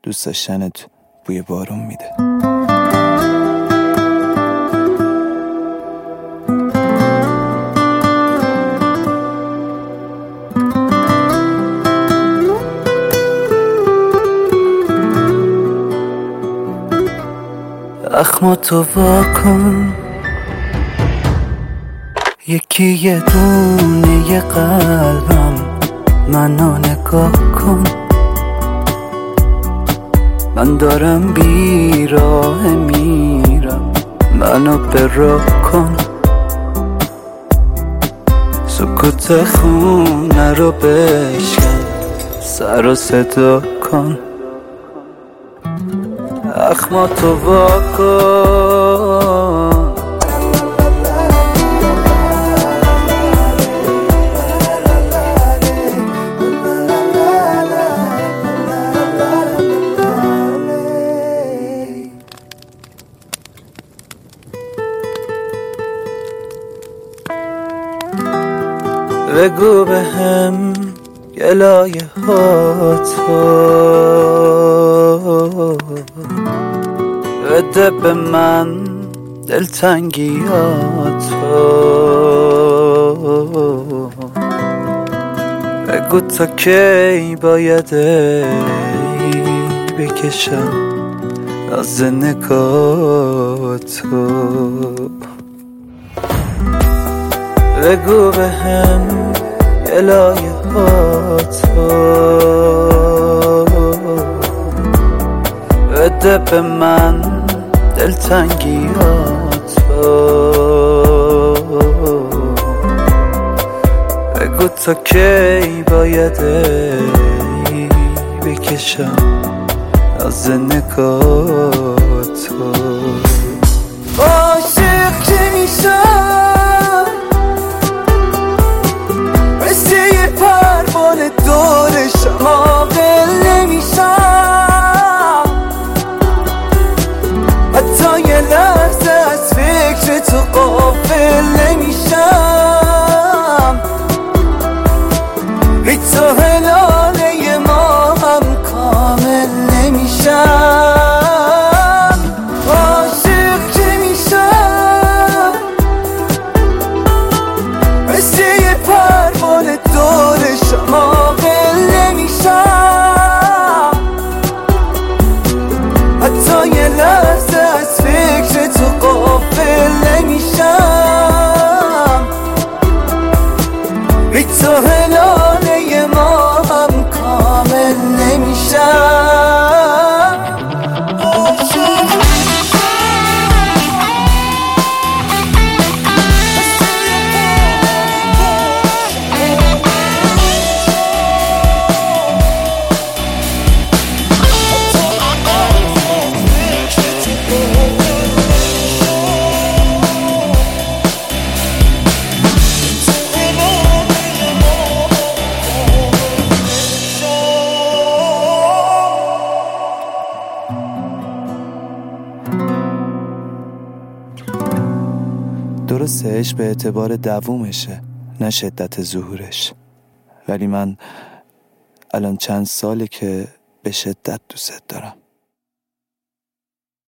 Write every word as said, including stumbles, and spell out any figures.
دوست داشتنت بوی بارون میده. اخماتو واکن، یکی یه دونه یه قلبم منو نگاه کن. من دارم بیراه میرم، منو به راه کن. سکوت خونه رو بشکن، سر و صدا کن. اخماتو واکن، بگو به هم گلایه هاتو، بده به من دلتنگیاتو. بگو تا کی باید بکشم از نگاتو. بگو به هم گلایه هاتو، بده به من دلتنگیاتو. بگو تا کی باید بکشم از نگاتو. عاشق که میشم مثل یه پروانه دورشم، عاقل نمیشم. حتی یه لحظه از فکر تو غافل نمیشم. بی تو هلاله ما هم کامل نمیشم. عاشق که میشم مثل یه پروانه دورشم، عاقل نمیشم. حتی یه لحظه از فکر تو غافل نمیشم. بی تو هلاله ما هم کامل نمیشم. درسته عشق به اعتبار دوومشه نه شدت ظهورش، ولی من الان چند ساله که به شدت دوست دارم.